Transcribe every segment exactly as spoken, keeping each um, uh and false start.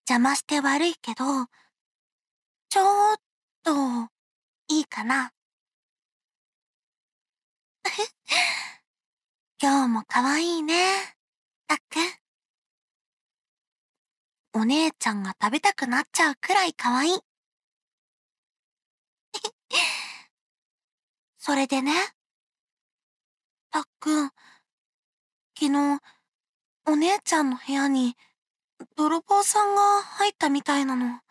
邪魔して悪いけど、ちょっと、いいかな。今日もかわいいね、たっくん。お姉ちゃんが食べたくなっちゃうくらいかわいい。それでね、たっくん、昨日、お姉ちゃんの部屋に、泥棒さんが入ったみたいなの。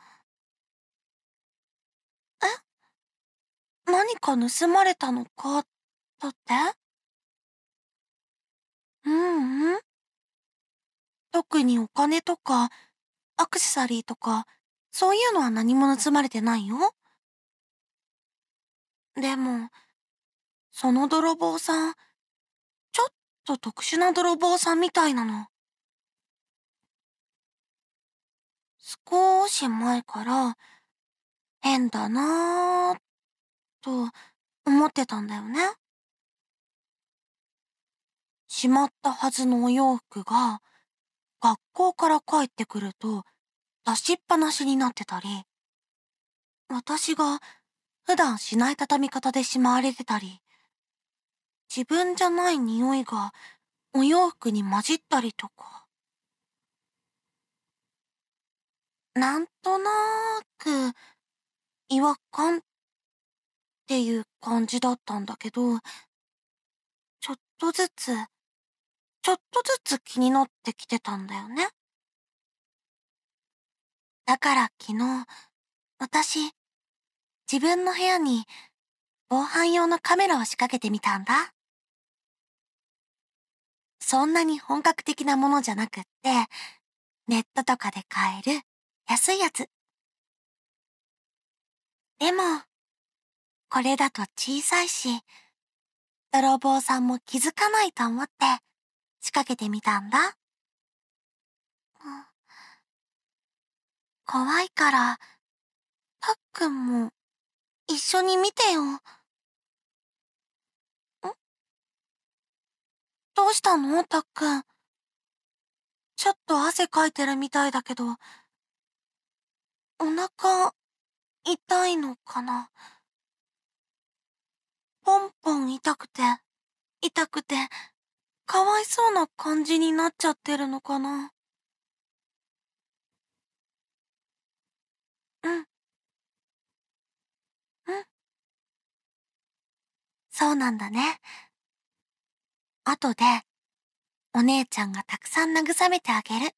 え？何か盗まれたのか、だって？ううん。特にお金とか、アクセサリーとか、そういうのは何も盗まれてないよ。でも、その泥棒さん、ちょっと特殊な泥棒さんみたいなの。少し前から、変だなぁ、と思ってたんだよね。しまったはずのお洋服が、学校から帰ってくると、出しっぱなしになってたり、私が普段しない畳み方でしまわれてたり、自分じゃない匂いがお洋服に混じったりとか。なんとなーく違和感っていう感じだったんだけど、ちょっとずつ、ちょっとずつ気になってきてたんだよね。だから昨日、私、自分の部屋に防犯用のカメラを仕掛けてみたんだ。そんなに本格的なものじゃなくって、ネットとかで買える安いやつ。でも、これだと小さいし、泥棒さんも気づかないと思って仕掛けてみたんだ。うん、怖いから、たっくんも一緒に見てよ。ん？どうしたの？たっくん。ちょっと汗かいてるみたいだけど、お腹痛いのかな？ポンポン痛くて、痛くて、かわいそうな感じになっちゃってるのかな？うん、うん。そうなんだね。後で、お姉ちゃんがたくさん慰めてあげる。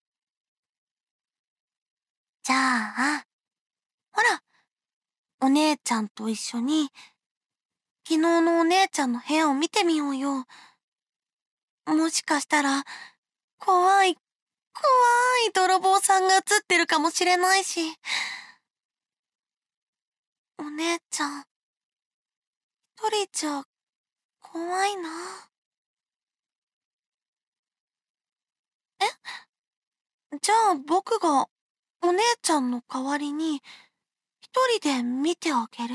じゃあ、ほら、お姉ちゃんと一緒に、昨日のお姉ちゃんの部屋を見てみようよ。もしかしたら、怖い、怖い泥棒さんが映ってるかもしれないし。お姉ちゃん、一人じゃ、怖いな。え？じゃあ僕が、お姉ちゃんの代わりに、一人で見てあげる？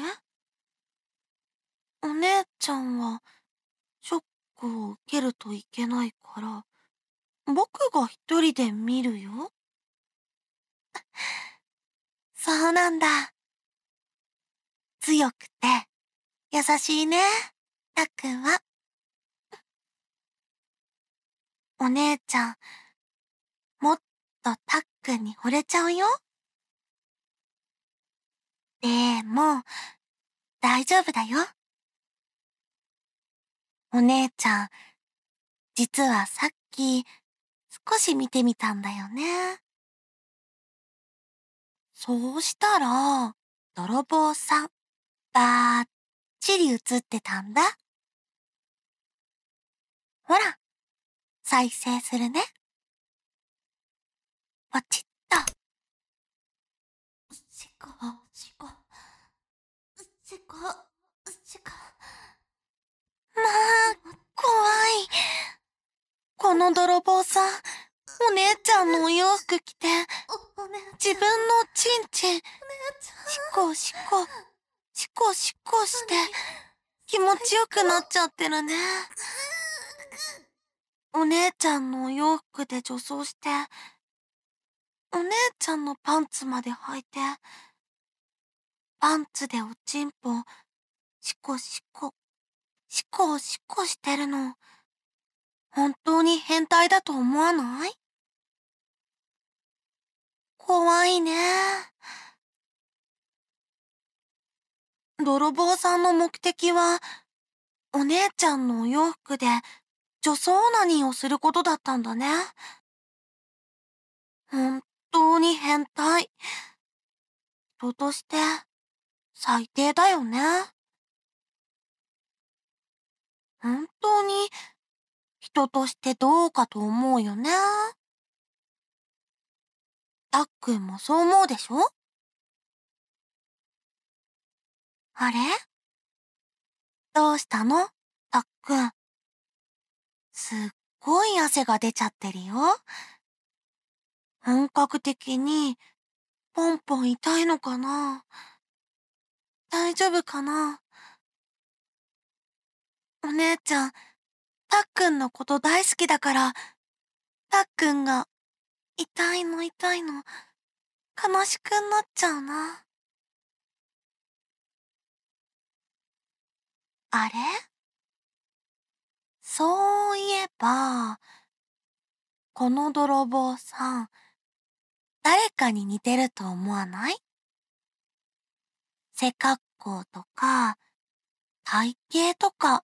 お姉ちゃんは、ショックを受けるといけないから、僕が一人で見るよ。そうなんだ。強くて、優しいね、たっくんは。お姉ちゃん、もっとたっくんに惚れちゃうよ。でも、大丈夫だよ。お姉ちゃん、実はさっき、少し見てみたんだよね。そうしたら、泥棒さん、ばっちり映ってたんだ。ほら、再生するね。ポチッと。しこ、しこ、しこ、しこ。まあ、怖い。この泥棒さん、お姉ちゃんのお洋服着て、自分のチンチン、しこしこ、しこしこして、気持ちよくなっちゃってるね。お姉ちゃんのお洋服で女装して、 お姉ちゃんのパンツまで履いて、パンツでおちんぽ、シコシコ、シコシコしてるの、本当に変態だと思わない？怖いね。泥棒さんの目的は、お姉ちゃんのお洋服で女装オナニーをすることだったんだね。本当に変態。人として最低だよね。本当に人としてどうかと思うよね。たっくんもそう思うでしょ？あれ？どうしたの？たっくん。すっごい汗が出ちゃってるよ。本格的にポンポン痛いのかな？大丈夫かな？お姉ちゃん、たっくんのこと大好きだから、たっくんが痛いの痛いの悲しくなっちゃうな。あれ？そういえば、この泥棒さん、誰かに似てると思わない？背格好とか、体型とか、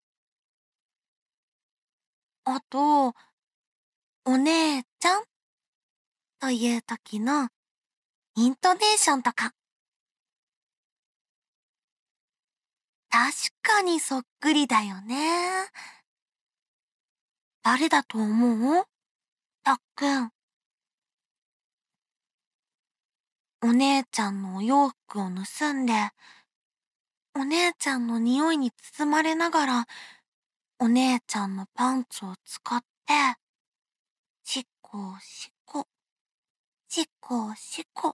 あと、お姉ちゃんという時のイントネーションとか。確かにそっくりだよね。誰だと思う？たっくん。お姉ちゃんのお洋服を盗んで、お姉ちゃんの匂いに包まれながら、お姉ちゃんのパンツを使って、しっこしっこ、しっこしっこ、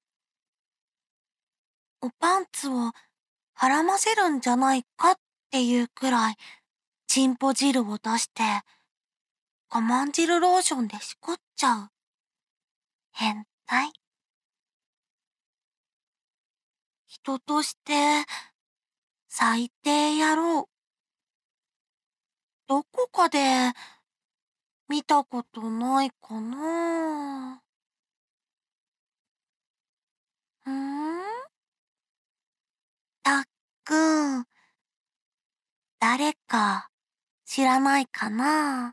おパンツを絡ませるんじゃないかっていうくらい、チンポ汁を出して、我慢汁ローションでしこっちゃう。変態。人として、最低野郎。どこかで、見たことないかな？うーん？たっくん、誰か知らないかな？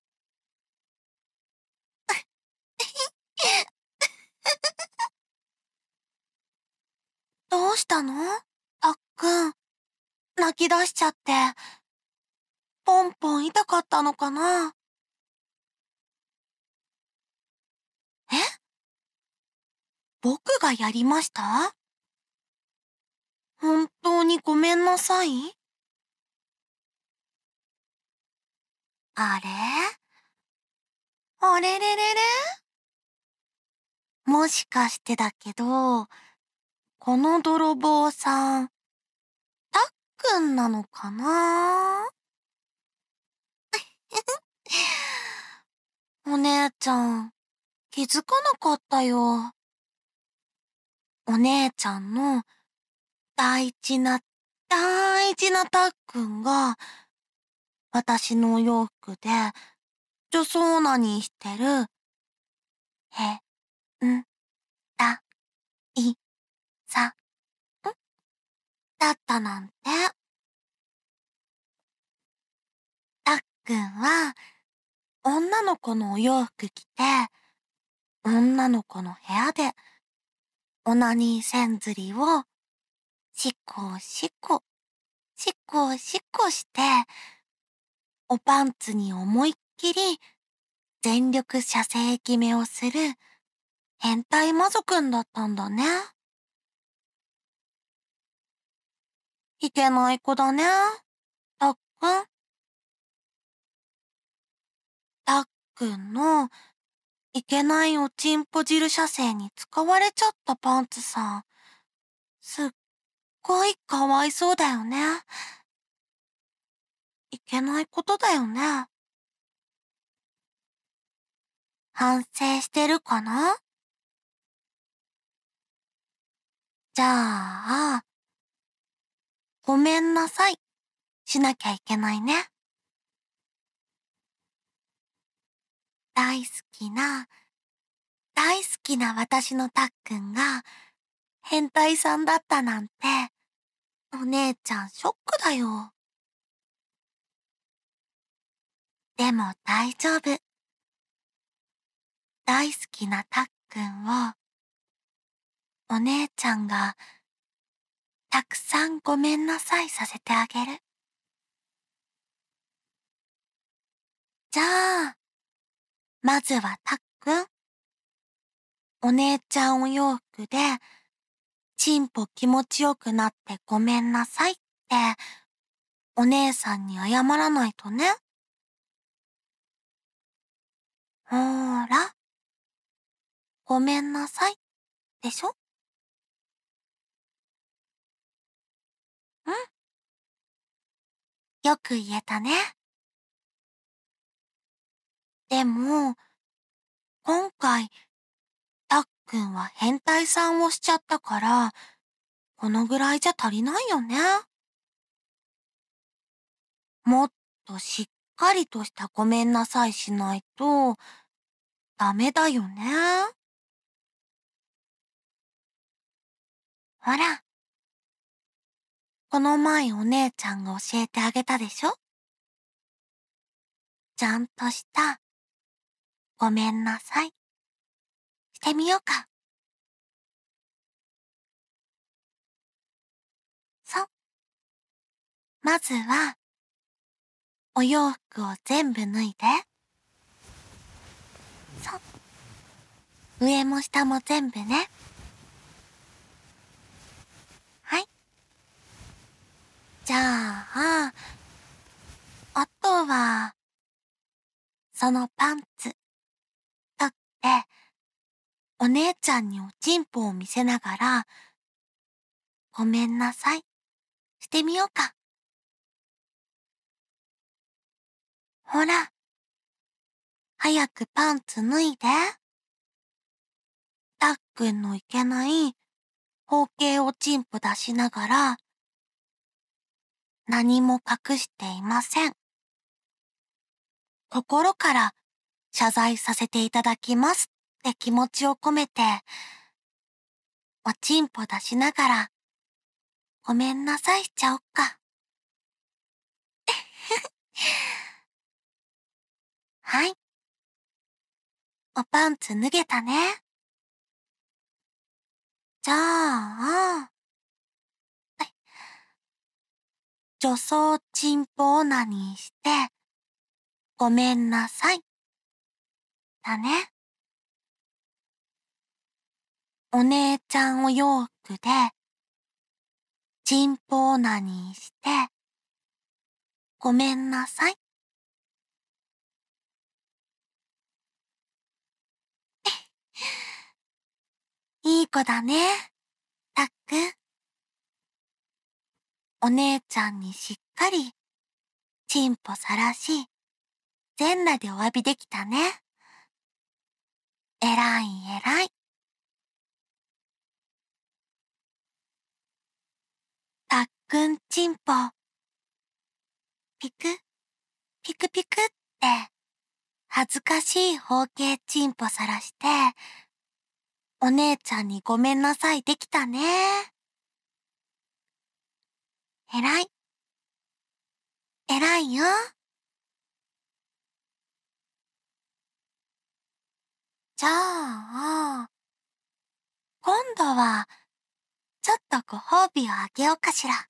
どうしたの？たっくん、泣き出しちゃって、ポンポン痛かったのかな？え？僕がやりました？本当にごめんなさい。あれ？あれれれれ？もしかしてだけど、この泥棒さん、たっくんなのかな？お姉ちゃん、気づかなかったよ。お姉ちゃんの大事な、大事なたっくんが、私のお洋服で女装オナニーしてる、へ、ん、た、い、さ、んだったなんて。たっくんは、女の子のお洋服着て、女の子の部屋で、オナニーせんずりを、しこしこ、しこしこして、おパンツに思いっきり全力射精決めをする変態魔族くんだったんだね。いけない子だね。たっくん。たっくんのいけないおちんぽ汁射精に使われちゃったパンツさん。すっごいかわいそうだよね。いけないことだよね。反省してるかな？ じゃあ、ごめんなさい、しなきゃいけないね。大好きな、大好きな私のたっくんが変態さんだったなんて、お姉ちゃんショックだよ。でも大丈夫。大好きなたっくんを、お姉ちゃんがたくさんごめんなさいさせてあげる。じゃあ、まずはたっくん。お姉ちゃんお洋服で、ちんぽ気持ちよくなってごめんなさいって、お姉さんに謝らないとね。ほーら、ごめんなさい、でしょ？ん？よく言えたね。でも、今回、たっくんは変態さんをしちゃったから、このぐらいじゃ足りないよね。もっとしっかりとしたごめんなさいしないと、ダメだよね。ほら、この前お姉ちゃんが教えてあげたでしょ？ちゃんとしたごめんなさいしてみようか。そう。まずは、お洋服を全部脱いで。そう。上も下も全部ね。はい。じゃあ、あとは、そのパンツ、取って、お姉ちゃんにおちんぽを見せながら、ごめんなさいしてみようか。ほら、早くパンツ脱いで。たっくんのいけない包茎おちんぽ出しながら、何も隠していません。心から謝罪させていただきますって気持ちを込めて、おちんぽ出しながら、ごめんなさいしちゃおっか。はい。おパンツ脱げたね。じゃあ、女装チンポオナニーして、ごめんなさい。だね。お姉ちゃんお洋服で、チンポオナニーして、ごめんなさい。いい子だね、たっくん。お姉ちゃんにしっかり、チンポさらし、全裸でお詫びできたね。えらいえらい。たっくんチンポ。ピク、ピクピクって、恥ずかしい包茎チンポさらして、お姉ちゃんにごめんなさいできたね。えらい。えらいよ。じゃあ、今度は、ちょっとご褒美をあげようかしら。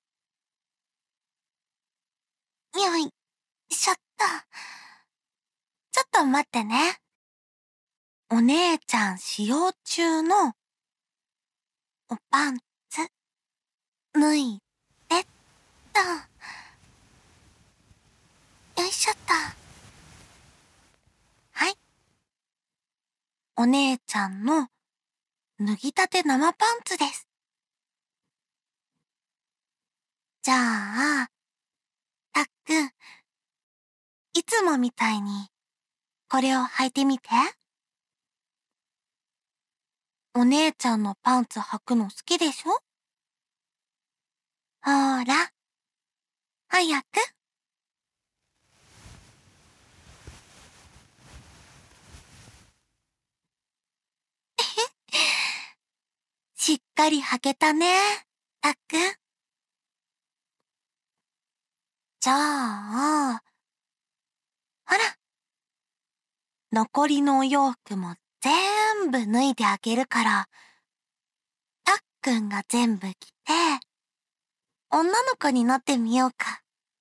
よいしょっと。ちょっと待ってね。お姉ちゃん使用中のおパンツ、脱いでっと。よいしょっと。はい。お姉ちゃんの脱ぎたて生パンツです。じゃあ、たっくん、いつもみたいに、これを履いてみて。お姉ちゃんのパンツ履くの好きでしょ？ ほーら、早く。しっかり履けたね、たっくん。じゃあ、ほら、残りのお洋服も全部脱いであげるから、たっくんが全部着て、女の子になってみようか。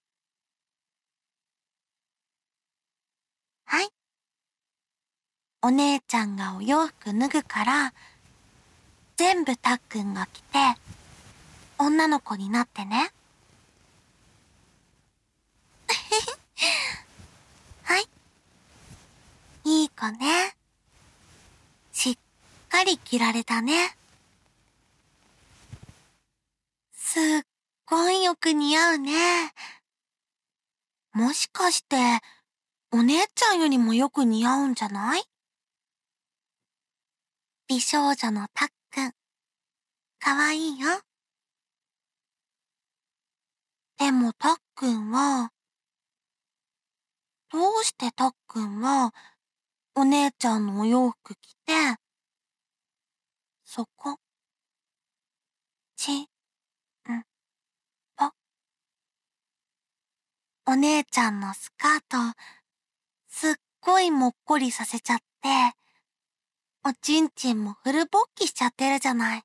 はい。お姉ちゃんがお洋服脱ぐから、全部たっくんが着て、女の子になってね。はい。いい子ね。しっかり着られたね。すっごいよく似合うね。もしかして、お姉ちゃんよりもよく似合うんじゃない？美少女のたっくん、かわいいよ。でもたっくんは、どうしてたっくんは、お姉ちゃんのお洋服着て、そこ、ち、ん、ぽ、お姉ちゃんのスカート、すっごいもっこりさせちゃって、おちんちんもフル勃起しちゃってるじゃない。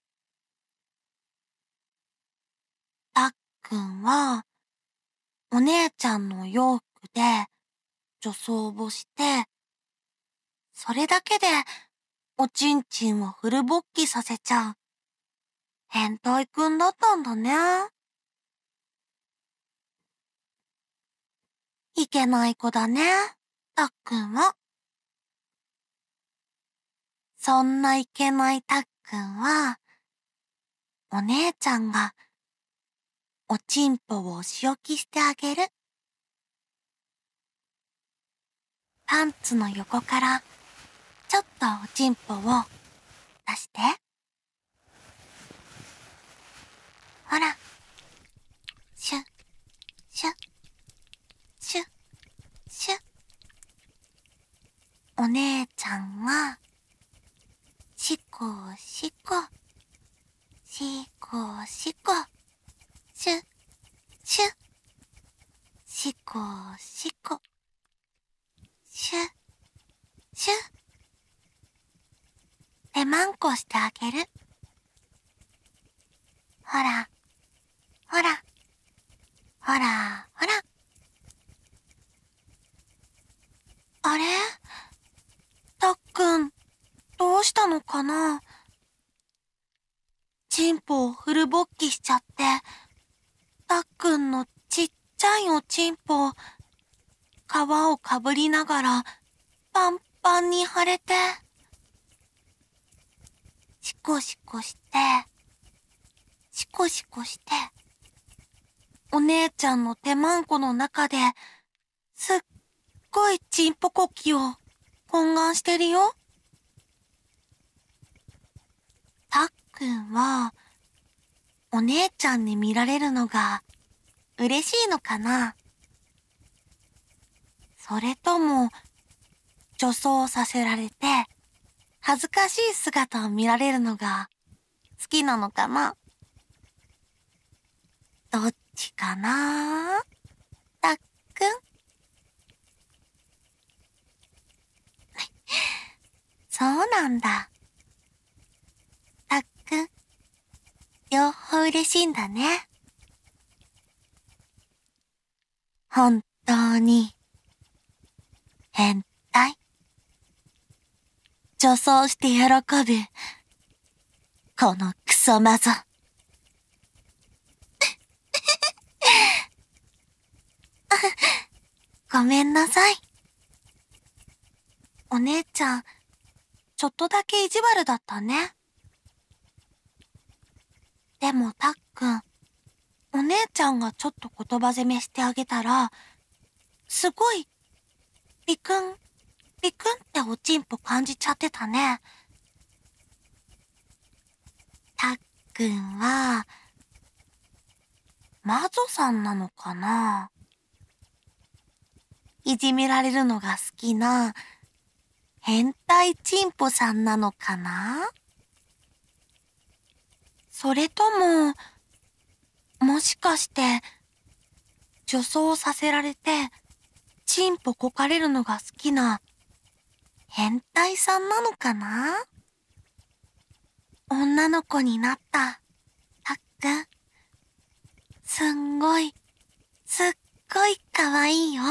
たっくんは、お姉ちゃんのお洋服で女装をして、それだけでおちんちんをフル勃起させちゃう変態くんだったんだね。いけない子だね、たっくんは。そんないけないたっくんは、お姉ちゃんがおちんぽをお仕置きしてあげる。パンツの横からちょっとおちんぽを出して。ほら、シュッ、シュッ、シュッ、シュッ。お姉ちゃんは、しこしこ、しこしこ、シュッ、シュッ、しこしこ、シュッ、シュッ。手まんこしてあげる。ほら、ほら、ほら、ほら。あれ？たっくん、どうしたのかな？チンポをフル勃起しちゃって、たっくんのちっちゃいおちんぽ、皮をかぶりながら、パンパンに腫れて、シコシコして、シコシコして、お姉ちゃんの手まんこの中で、すっごいチンポコキを懇願してるよ。たっくんは、お姉ちゃんに見られるのが嬉しいのかな？それとも、女装させられて、恥ずかしい姿を見られるのが好きなのかな？どっちかな？たっくん。そうなんだ。たっくん、両方嬉しいんだね。本当に、変態。女装して喜ぶ、このクソマゾ。ごめんなさい。お姉ちゃん、ちょっとだけ意地悪だったね。でもたっくん、お姉ちゃんがちょっと言葉責めしてあげたら、すごい、ビクン、ビクンっておちんぽ感じちゃってたね。たっくんは、 魔女さんなのかな？いじめられるのが好きな変態チンポさんなのかな？それとも、もしかして、女装させられて、チンポこかれるのが好きな変態さんなのかな？女の子になったたっくん。すんごい、すっごいかわいいよ。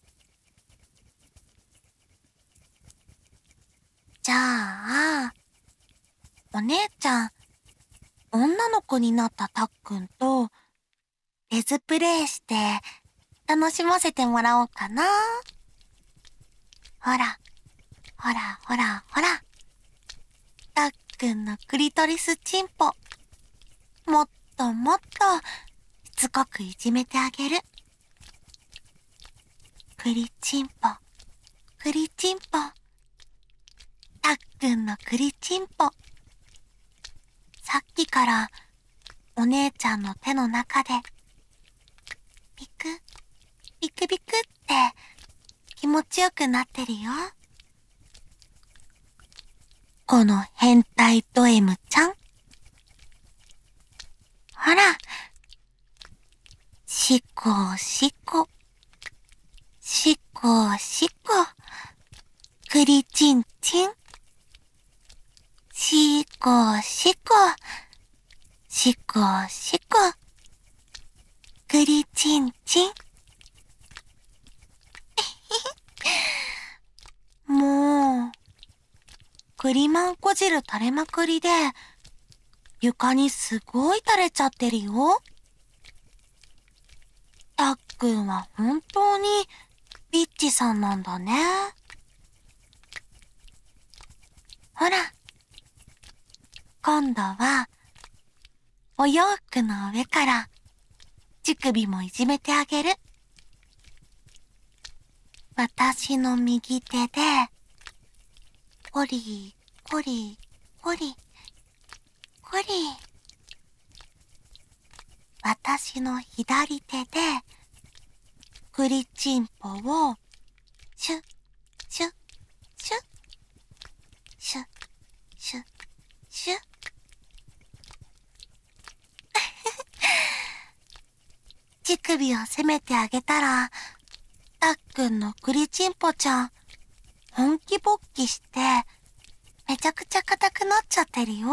じゃあ、お姉ちゃん、女の子になったたっくんと、レズプレイして、楽しませてもらおうかな。ほら、ほら、ほら、ほら。たっくんのクリトリスチンポ。もっともっと、しつこくいじめてあげる。クリチンポ、クリチンポ。たっくんのクリチンポ。さっきから、お姉ちゃんの手の中で、ビク、ビクビクって気持ちよくなってるよ。この変態ド M ちゃん。ほら、しこしこ、しこしこ、くりちんちん。しこしこ、しこしこ、くりちんちん。もう、栗まんこ汁垂れまくりで、床にすごい垂れちゃってるよ。たっくんは本当にビッチさんなんだね。ほら、今度は、お洋服の上から乳首もいじめてあげる。私の右手で、コリー、コリー、コリー、コリー。私の左手で、クリチンポを、シュッ、シュッ、シュッ、シュッ、シュッ、シュッ。乳首を攻めてあげたら、たっくんのクリチンポちゃん、本気勃起して、めちゃくちゃ硬くなっちゃってるよ。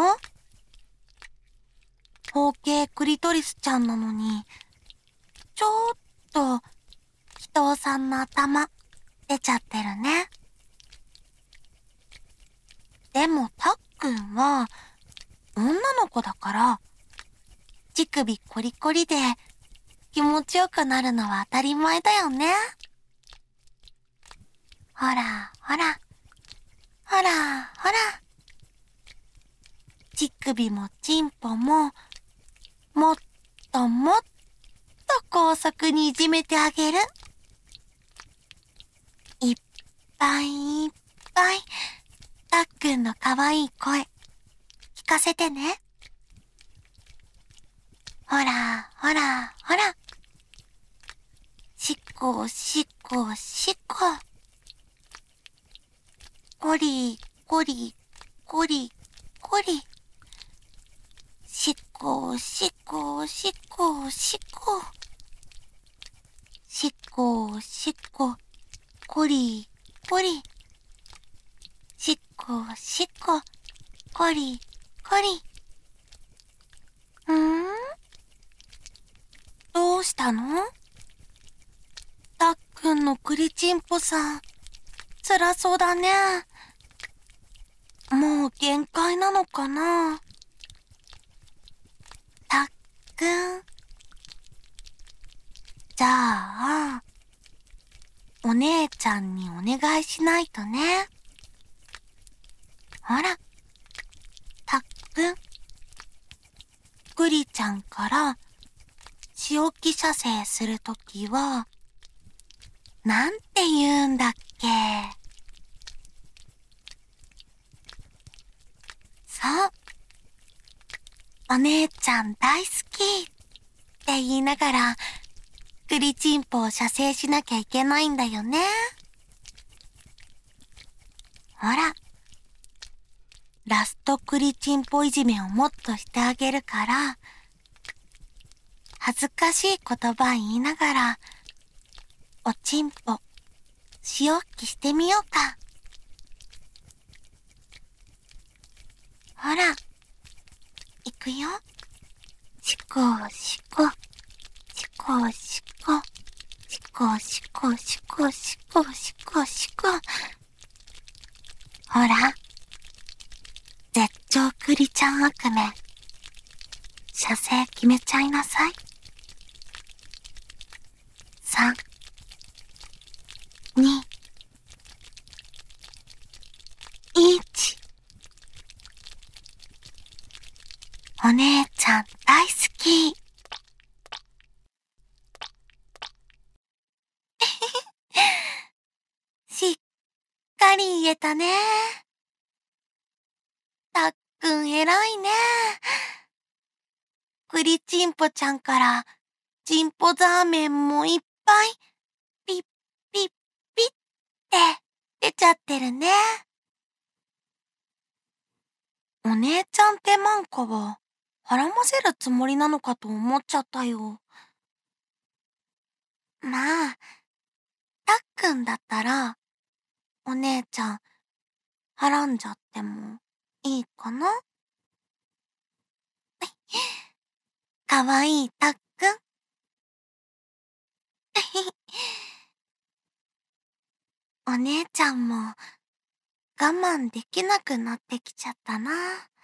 包茎クリトリスちゃんなのに、ちょっと、人さんの頭、出ちゃってるね。でもたっくんは、女の子だから、乳首コリコリで、気持ちよくなるのは当たり前だよね。ほら、ほら、ほら、ほら。乳首もチンポも、もっともっと高速にいじめてあげる。いっぱいいっぱい、たっくんのかわいい声、聞かせてね。ほら、ほら、ほら。しっこ、しっこ、しっこ。コリ、コリ、コリ、コリ。しっこ、しっこ、しっこ、しっこ。しっこ、しっこ、コリ、コリ。しっこ、しっこ、コリ、コリ。んーどうしたの？たっくんのクリチンポさん、辛そうだね。もう限界なのかな？たっくん。じゃあ、お姉ちゃんにお願いしないとね。ほら、たっくん。クリちゃんから仕置き射精するときは、なんて言うんだっけ？そう。お姉ちゃん大好きって言いながら、栗チンポを射精しなきゃいけないんだよね。ほら、ラスト栗チンポいじめをもっとしてあげるから、恥ずかしい言葉言いながら、おちんぽ、しおっきしてみようか。ほら、いくよ。しこしこ、しこしこ、しこしこしこしこしこしこ。ほら、絶頂栗ちゃん悪夢。射精決めちゃいなさい。さん、に、いち。お姉ちゃん大好き。しっかり言えたね。たっくん偉いね。栗ちんぽちゃんからちんぽザーメンもいっぱいピッピッピッって出ちゃってるね。お姉ちゃんってマンコは腹ませるつもりなのかと思っちゃったよ。まあ、たっくんだったらお姉ちゃんはらんじゃってもいいかな。かわいいたっくん。お姉ちゃんも我慢できなくなってきちゃったな。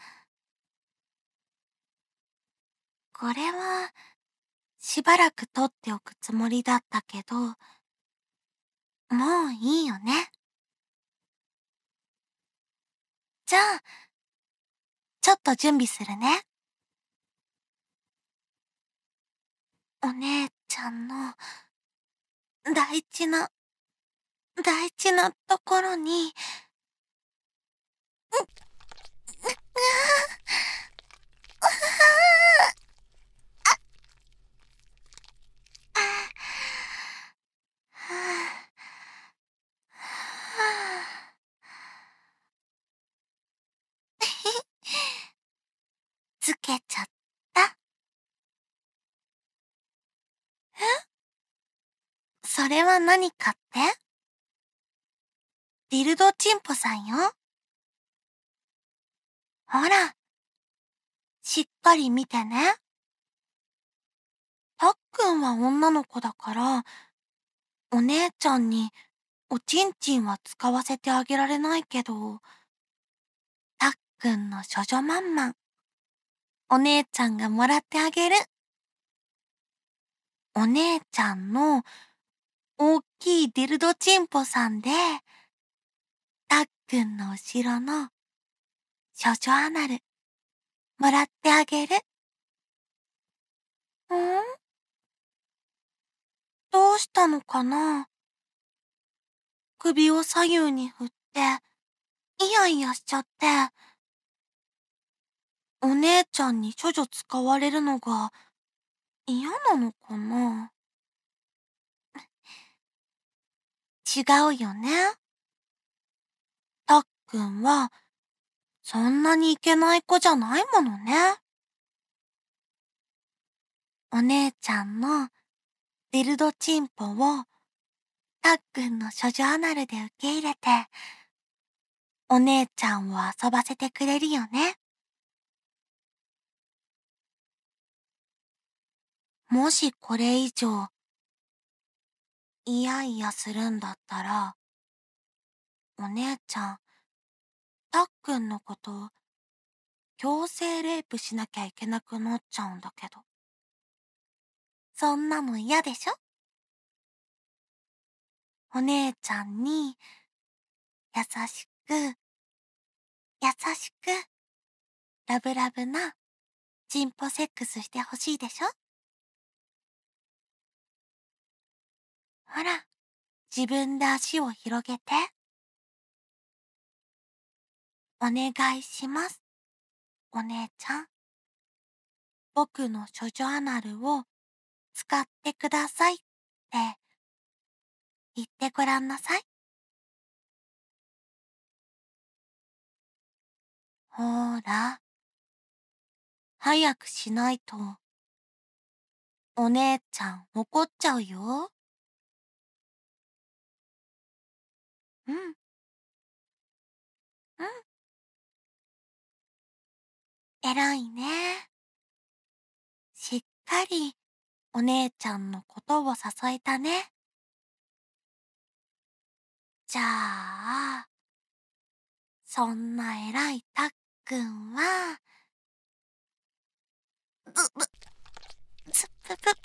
これはしばらく取っておくつもりだったけど、もういいよね。じゃあ、ちょっと準備するね。お姉ちゃんの大事な、大事なところに、う、う、う、つけちゃった。え？それは何かって？ディルドチンポさんよ。ほら、しっかり見てね。たっくんは女の子だから、お姉ちゃんにおちんちんは使わせてあげられないけど、たっくんの処女まんまん、お姉ちゃんがもらってあげる。お姉ちゃんの大きいディルドチンポさんで、たっくんの後ろの処女アナル、もらってあげる。ん？どうしたのかな？首を左右に振って、イヤイヤしちゃって、お姉ちゃんに処女使われるのが嫌なのかな？違うよね。たっくんは、そんなにいけない子じゃないものね。お姉ちゃんのディルドチンポをたっくんの処女アナルで受け入れて、お姉ちゃんを遊ばせてくれるよね。もしこれ以上、イヤイヤするんだったら、お姉ちゃん、たっくんのこと強制レイプしなきゃいけなくなっちゃうんだけど。そんなの嫌でしょ？お姉ちゃんに優しく、優しく、ラブラブなチンポセックスしてほしいでしょ？ほら、自分で足を広げて。お願いします、お姉ちゃん。僕の処女アナルを使ってくださいって言ってごらんなさい。ほーら、早くしないと、お姉ちゃん怒っちゃうよ。うん。うん。偉いね。しっかりお姉ちゃんのことを支えたね。じゃあ、そんな偉いたっくんは、ぶ、ぶ、つ、ぶ、ぶ、ぶ、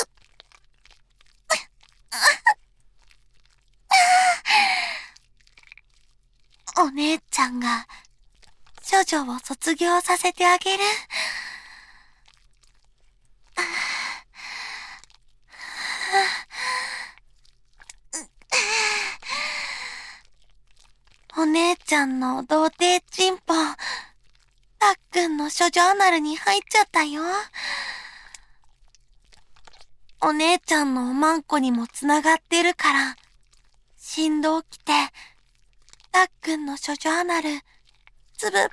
お姉ちゃんが、処女を卒業させてあげる。お姉ちゃんの童貞チンポ、たっくんの処女アナルに入っちゃったよ。お姉ちゃんのおまんこにもつながってるから、振動きて、たっくんの処女アナル、つぶぶって、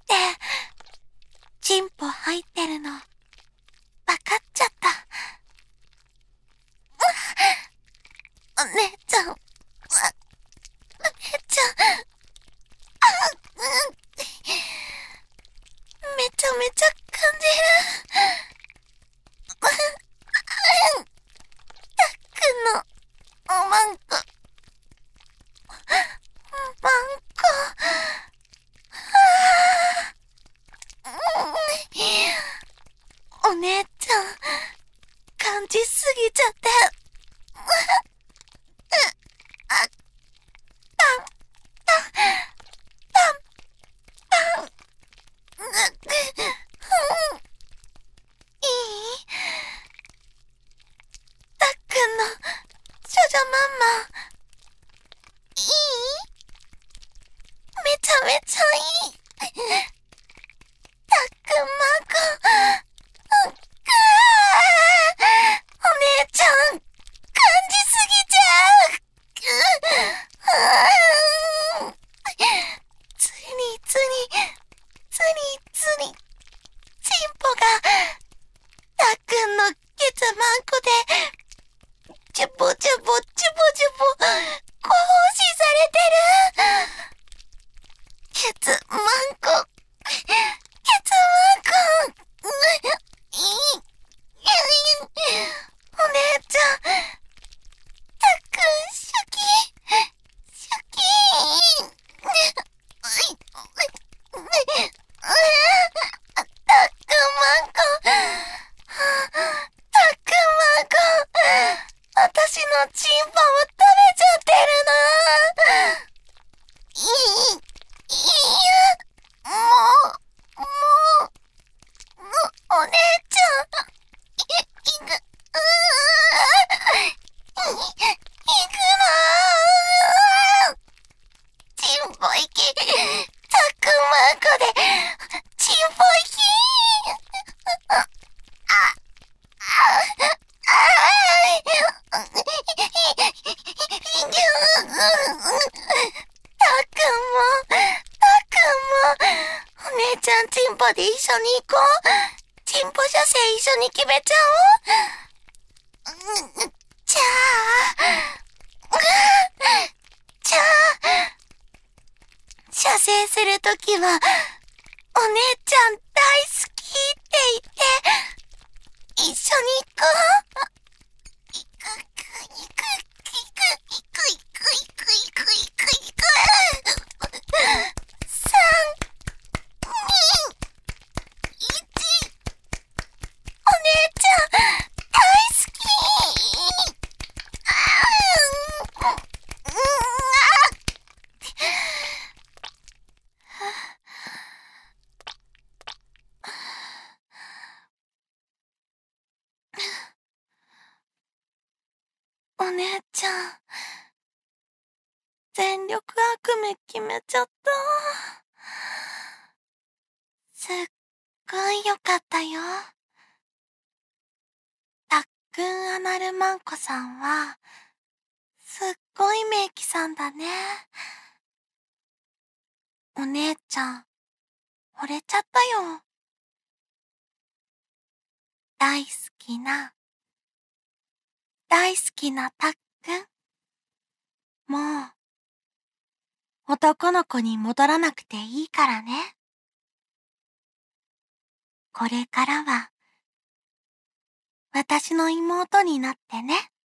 チンポ入ってるの、わかっちゃった。お姉ちゃん、お姉ちゃん、めちゃめちゃ感じる。たっくんのおまんこ、まんこ、お姉ちゃん、感じすぎちゃって。いい？たっくんの少女マンマン、いい？めちゃめちゃいい。たっくんマンコ、うっくー。お姉ちゃん、感じすぎちゃう。うーん。つりつり、つりつり、チンポが、たっくんのケツマンコで、チュボチュボチュボチュボ、ご奉仕されてる。ケツマンコ、ケツマンコ、いい。お姉ちゃん、たっくん、シャキ、シャキーン。たっくんマンコ、たっくんマンコ、私のチンポを食べちゃってるな。いい、いいや、もう、もう、お姉ちゃん、い、いく、うー、い、いくなー。チンポイキ、たっくんマンコで、チンポイキー。あ、あ、あ、あーい。たっくんも、たっくんも、お姉ちゃんチンポで一緒に行こう。チンポ射精一緒に決めちゃおう。じゃあ、じゃあ、射精するときは、お姉ちゃん大好きって言って、一緒に行こう。行く、行く、行く、行く、行く、行く、行く、行く、行く。三、二、一。お姉ちゃん、大好き。あーん、うん、あ。お姉ちゃん、全力悪夢決めちゃった。すっごいよかったよ。 くんアナルマンコさんは、すっごい名器さんだね。お姉ちゃん、惚れちゃったよ。大好きな、大好きなたっくん。もう、男の子に戻らなくていいからね。これからは、私の妹になってね。